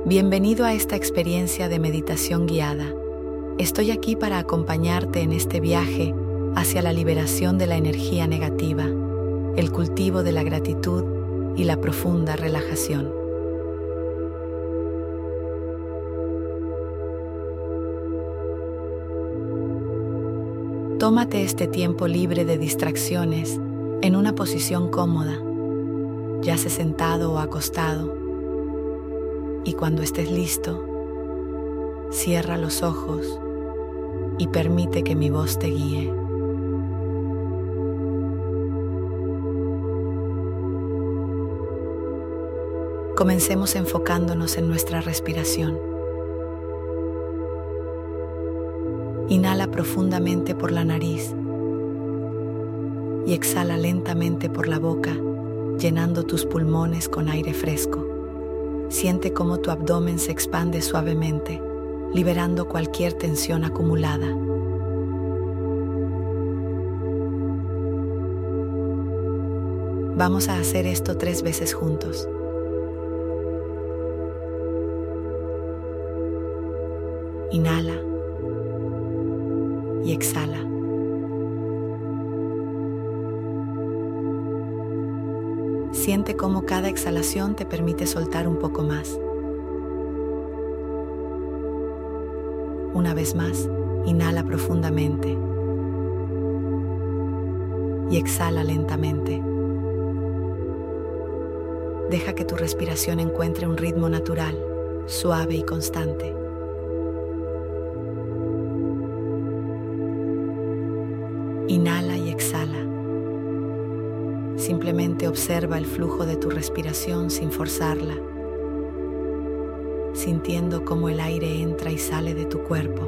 Bienvenido a esta experiencia de meditación guiada. Estoy aquí para acompañarte en este viaje hacia la liberación de la energía negativa, el cultivo de la gratitud y la profunda relajación. Tómate este tiempo libre de distracciones en una posición cómoda, ya sea sentado o acostado, y cuando estés listo, cierra los ojos y permite que mi voz te guíe. Comencemos enfocándonos en nuestra respiración. Inhala profundamente por la nariz y exhala lentamente por la boca, llenando tus pulmones con aire fresco. Siente cómo tu abdomen se expande suavemente, liberando cualquier tensión acumulada. Vamos a hacer esto 3 veces juntos. Inhala y exhala. Siente cómo cada exhalación te permite soltar un poco más. Una vez más, inhala profundamente y exhala lentamente. Deja que tu respiración encuentre un ritmo natural, suave y constante. Inhala y exhala. Simplemente observa el flujo de tu respiración sin forzarla, sintiendo cómo el aire entra y sale de tu cuerpo.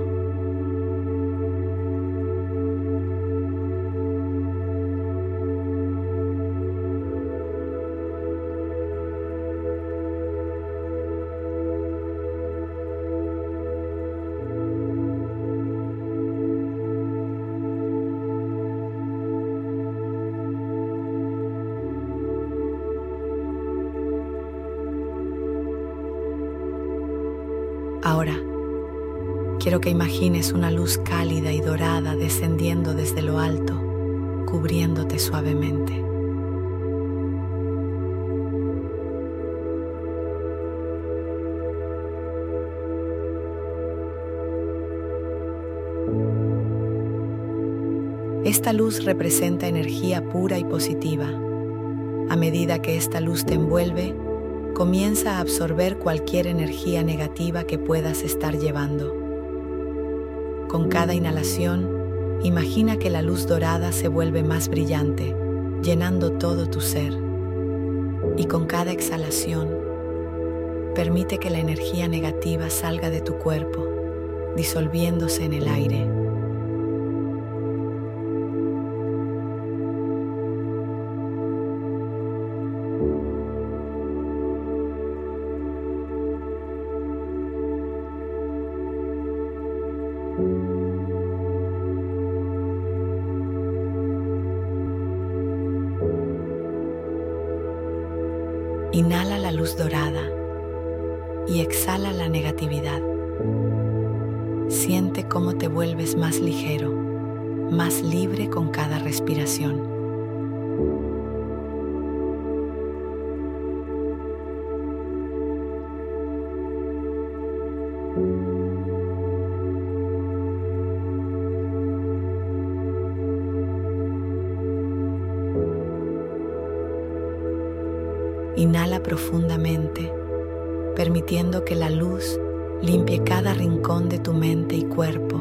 Ahora, quiero que imagines una luz cálida y dorada descendiendo desde lo alto, cubriéndote suavemente. Esta luz representa energía pura y positiva. A medida que esta luz te envuelve, comienza a absorber cualquier energía negativa que puedas estar llevando. Con cada inhalación, imagina que la luz dorada se vuelve más brillante, llenando todo tu ser. Y con cada exhalación, permite que la energía negativa salga de tu cuerpo, disolviéndose en el aire. Inhala la luz dorada y exhala la negatividad. Siente cómo te vuelves más ligero, más libre con cada respiración. Inhala profundamente, permitiendo que la luz limpie cada rincón de tu mente y cuerpo.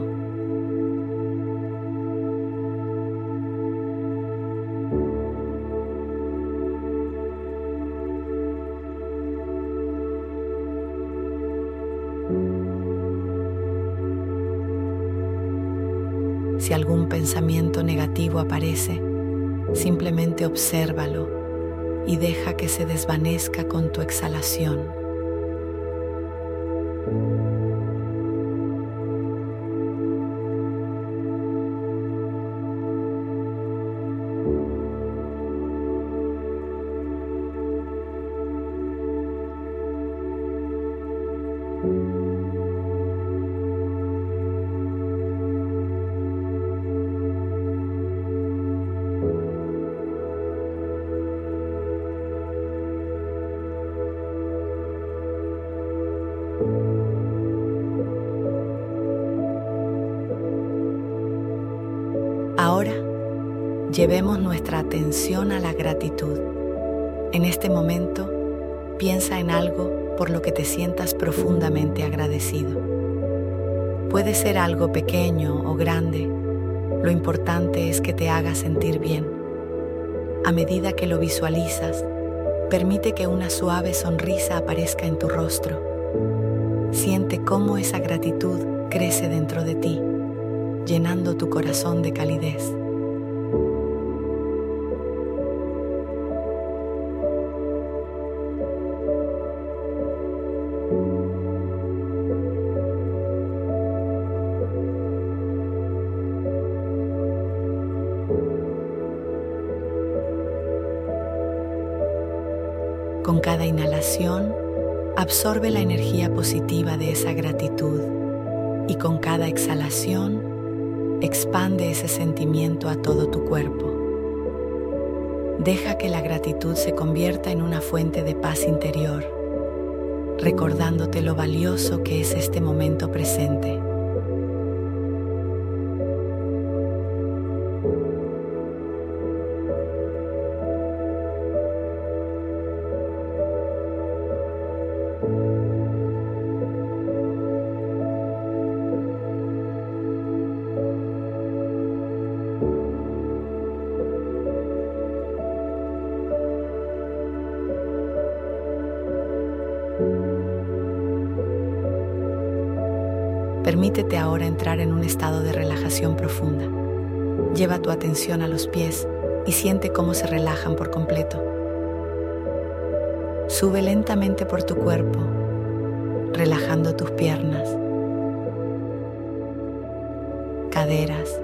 Si algún pensamiento negativo aparece, simplemente obsérvalo y deja que se desvanezca con tu exhalación. Ahora, llevemos nuestra atención a la gratitud. En este momento, piensa en algo por lo que te sientas profundamente agradecido. Puede ser algo pequeño o grande, lo importante es que te haga sentir bien. A medida que lo visualizas, permite que una suave sonrisa aparezca en tu rostro. Siente cómo esa gratitud crece dentro de ti, llenando tu corazón de calidez. Con cada inhalación, absorbe la energía positiva de esa gratitud y con cada exhalación, expande ese sentimiento a todo tu cuerpo. Deja que la gratitud se convierta en una fuente de paz interior, recordándote lo valioso que es este momento presente. Permítete ahora entrar en un estado de relajación profunda. Lleva tu atención a los pies y siente cómo se relajan por completo. Sube lentamente por tu cuerpo, relajando tus piernas, caderas,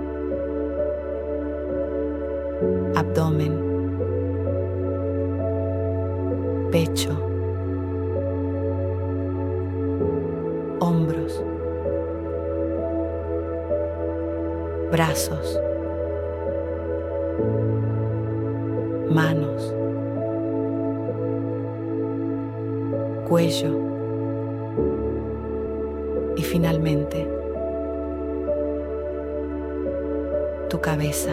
abdomen, pecho, hombros, brazos, manos, cuello y finalmente tu cabeza.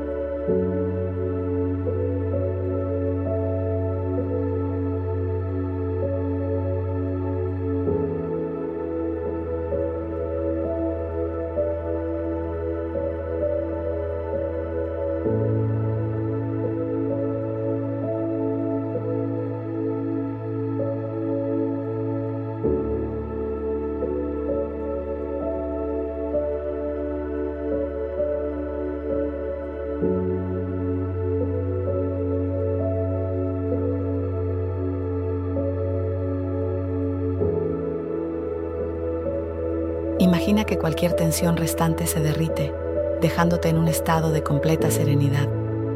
Imagina que cualquier tensión restante se derrite, dejándote en un estado de completa serenidad.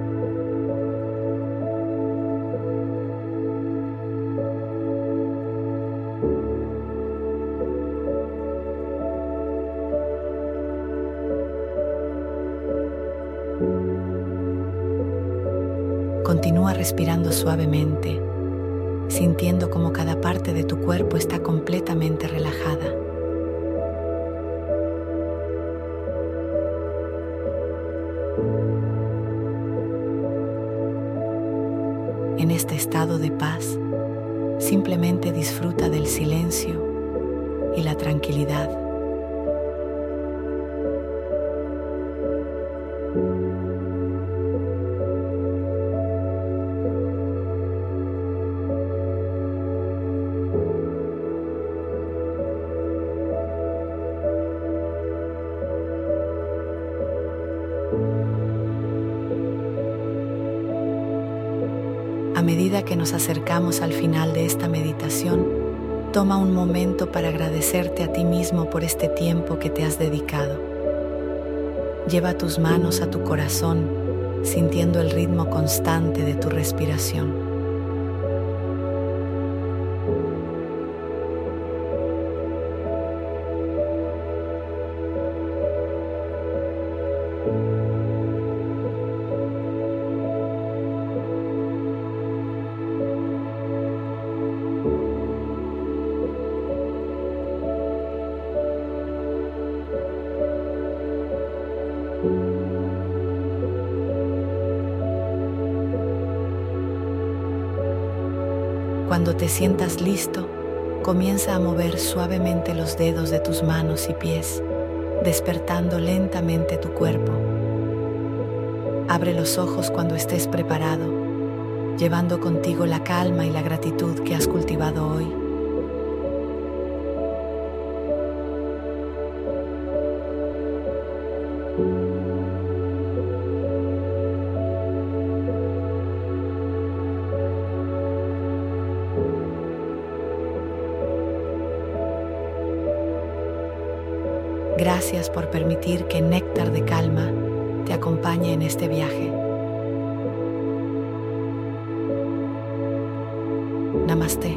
Continúa respirando suavemente, sintiendo cómo cada parte de tu cuerpo está completamente relajada. En este estado de paz, simplemente disfruta del silencio y la tranquilidad. A medida que nos acercamos al final de esta meditación, toma un momento para agradecerte a ti mismo por este tiempo que te has dedicado. Lleva tus manos a tu corazón, sintiendo el ritmo constante de tu respiración. Cuando te sientas listo, comienza a mover suavemente los dedos de tus manos y pies, despertando lentamente tu cuerpo. Abre los ojos cuando estés preparado, llevando contigo la calma y la gratitud que has cultivado hoy. Gracias por permitir que Néctar de Calma te acompañe en este viaje. Namaste.